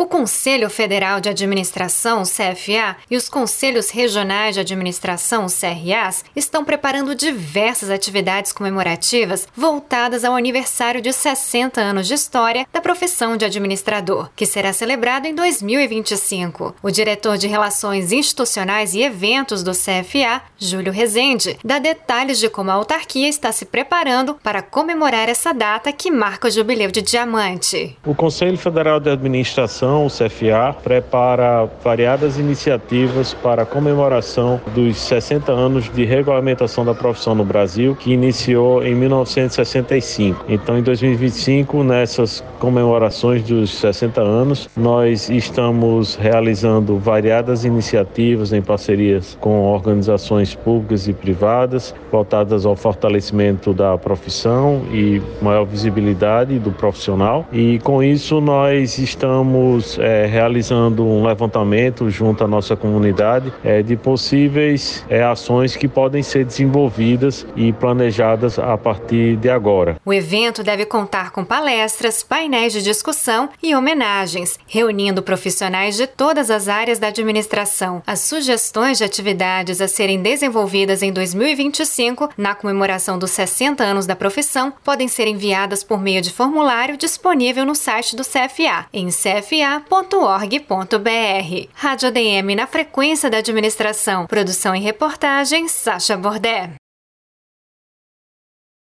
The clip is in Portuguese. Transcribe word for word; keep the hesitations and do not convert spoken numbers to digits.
Conselho Federal de Administração, C F A, e os Conselhos Regionais de Administração, C R As, estão preparando diversas atividades comemorativas voltadas ao aniversário de sessenta anos de história da profissão de administrador, que será celebrado em dois mil e vinte e cinco. O diretor de Relações Institucionais e Eventos do C F A, Júlio Rezende, dá detalhes de como a autarquia está se preparando para comemorar essa data que marca o Jubileu de Diamante. O Conselho Federal de Administração, o C F A, prepara variadas iniciativas para a comemoração dos sessenta anos de regulamentação da profissão no Brasil, que iniciou em mil novecentos e sessenta e cinco. Então, em dois mil e vinte e cinco, nessas comemorações dos sessenta anos, nós estamos realizando variadas iniciativas em parcerias com organizações públicas e privadas, voltadas ao fortalecimento da profissão e maior visibilidade do profissional. E com isso nós estamos é, realizando um levantamento junto à nossa comunidade é, de possíveis é, ações que podem ser desenvolvidas e planejadas a partir de agora. O evento deve contar com palestras, painéis de discussão e homenagens, reunindo profissionais de todas as áreas da administração. As sugestões de atividades a serem desenvolvidas em dois mil e vinte e cinco, na comemoração dos sessenta anos da profissão, podem ser enviadas por meio de formulário disponível no site do C F A, em c f a ponto org ponto b r. Rádio A D M na frequência da administração. Produção e reportagem, Sácha Bordé.